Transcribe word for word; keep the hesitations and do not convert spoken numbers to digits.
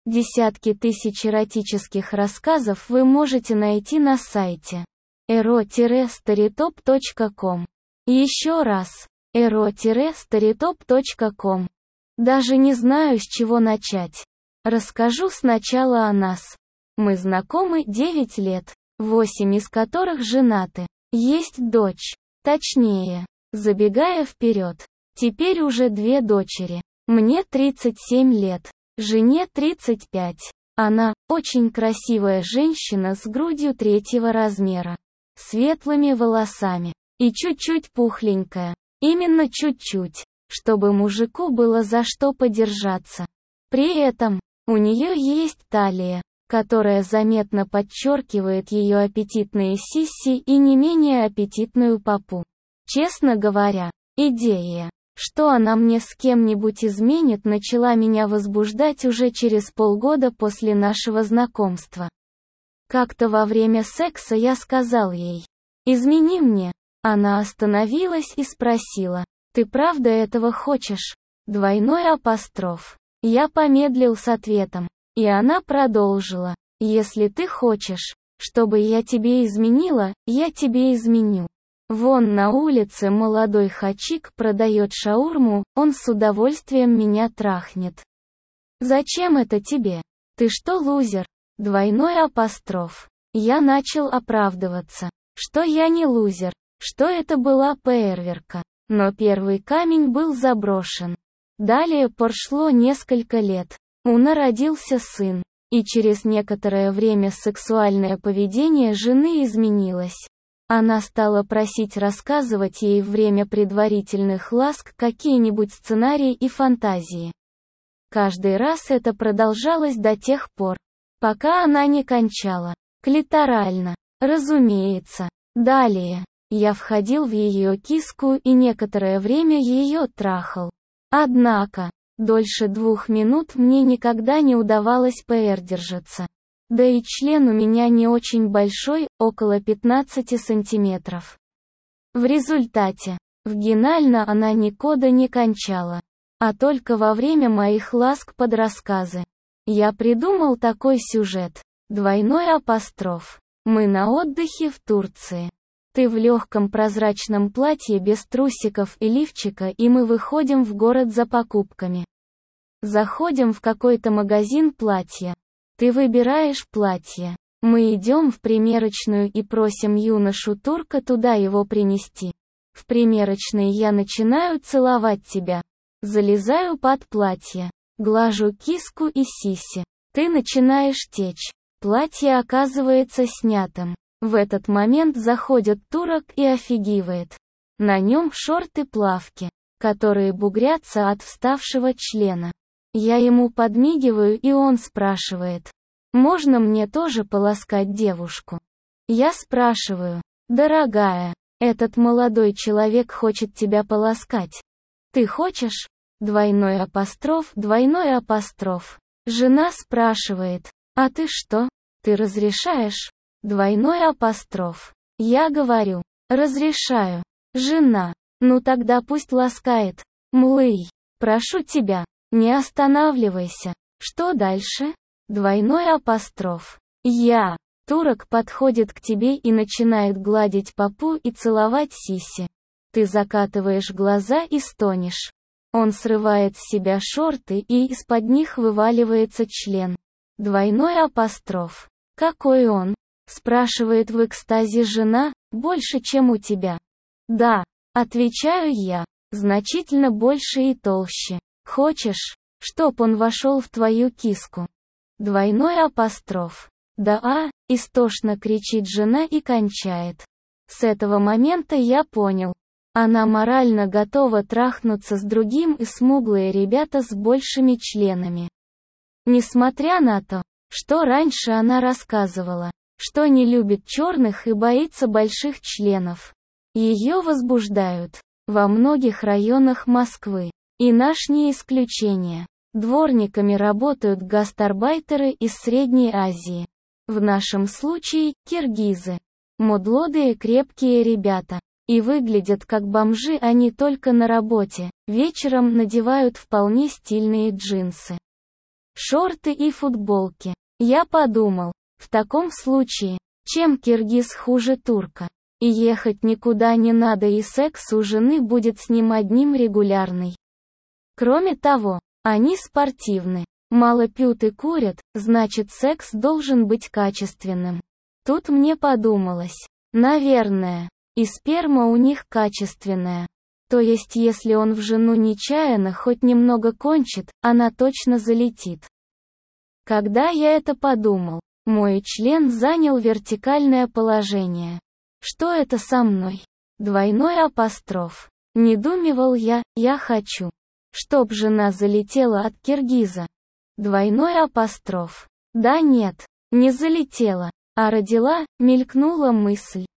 Десятки тысяч эротических рассказов вы можете найти на сайте эро старитоп точка ком. Еще раз, эро старитоп точка ком. Даже не знаю, с чего начать. Расскажу сначала о нас. Мы знакомы девять лет, восемь из которых женаты. Есть дочь. Точнее, забегая вперед, теперь уже две дочери. Мне тридцать семь лет, жене тридцать пять. Она – очень красивая женщина с грудью третьего размера, светлыми волосами и чуть-чуть пухленькая. Именно чуть-чуть, чтобы мужику было за что подержаться. При этом, у нее есть талия, которая заметно подчеркивает ее аппетитные сиси и не менее аппетитную попу. Честно говоря, идея, что она мне с кем-нибудь изменит, начала меня возбуждать уже через полгода после нашего знакомства. Как-то во время секса я сказал ей: «Измени мне». Она остановилась и спросила: «Ты правда этого хочешь?» Двойной апостроф. Я помедлил с ответом, и она продолжила: «Если ты хочешь, чтобы я тебе изменила, я тебе изменю. Вон на улице молодой хачик продает шаурму, он с удовольствием меня трахнет. Зачем это тебе? Ты что, лузер?» Двойной апостроф. Я начал оправдываться, что я не лузер, что это была перверка. Но первый камень был заброшен. Далее прошло несколько лет. У нас родился сын, и через некоторое время сексуальное поведение жены изменилось. Она стала просить рассказывать ей время предварительных ласк какие-нибудь сценарии и фантазии. Каждый раз это продолжалось до тех пор, пока она не кончала. Клиторально, разумеется. Далее, я входил в ее киску и некоторое время ее трахал. Однако, дольше двух минут мне никогда не удавалось пердержаться. Да и член у меня не очень большой, около пятнадцати сантиметров. В результате, вагинально она никогда не кончала, а только во время моих ласк под рассказы. Я придумал такой сюжет. Двойной апостроф. Мы на отдыхе в Турции. Ты в легком прозрачном платье без трусиков и лифчика, и мы выходим в город за покупками. Заходим в какой-то магазин платья. Ты выбираешь платье. Мы идем в примерочную и просим юношу-турка туда его принести. В примерочной я начинаю целовать тебя. Залезаю под платье. Глажу киску и сиси. Ты начинаешь течь. Платье оказывается снятым. В этот момент заходит турок и офигивает. На нем шорты-плавки, которые бугрятся от вставшего члена. Я ему подмигиваю, и он спрашивает: «Можно мне тоже поласкать девушку?» Я спрашиваю: «Дорогая, этот молодой человек хочет тебя поласкать. Ты хочешь?» Двойной апостроф, двойной апостроф. Жена спрашивает: «А ты что? Ты разрешаешь?» Двойной апостроф. Я говорю: «Разрешаю». Жена: «Ну тогда пусть ласкает. Млый, прошу тебя, не останавливайся». Что дальше? Двойной апостроф. Я. Турок подходит к тебе и начинает гладить попу и целовать сиси. Ты закатываешь глаза и стонешь. Он срывает с себя шорты, и из-под них вываливается член. Двойной апостроф. «Какой он?» — спрашивает в экстазе жена. «Больше, чем у тебя». «Да», — отвечаю я, — «значительно больше и толще. Хочешь, чтоб он вошел в твою киску?» Двойной апостроф. «Да а», — истошно кричит жена и кончает. С этого момента я понял. Она морально готова трахнуться с другим, и смуглые ребята с большими членами. Несмотря на то, что раньше она рассказывала, что не любит черных и боится больших членов. Ее возбуждают во многих районах Москвы. И наш не исключение. Дворниками работают гастарбайтеры из Средней Азии. В нашем случае – киргизы. Мудлодые крепкие ребята. И выглядят как бомжи они только на работе, вечером надевают вполне стильные джинсы. шорты и футболки. Я подумал, в таком случае, чем киргиз хуже турка? И ехать никуда не надо, и секс у жены будет с ним одним регулярный. Кроме того, они спортивны, мало пьют и курят, значит секс должен быть качественным. Тут мне подумалось, наверное, и сперма у них качественная. То есть если он в жену нечаянно хоть немного кончит, она точно залетит. Когда я это подумал, мой член занял вертикальное положение. Что это со мной? Двойной апостроф. Недоумевал я, я хочу, чтоб жена залетела от киргиза. Двойной апостроф. Да нет, не залетела, а родила, мелькнула мысль.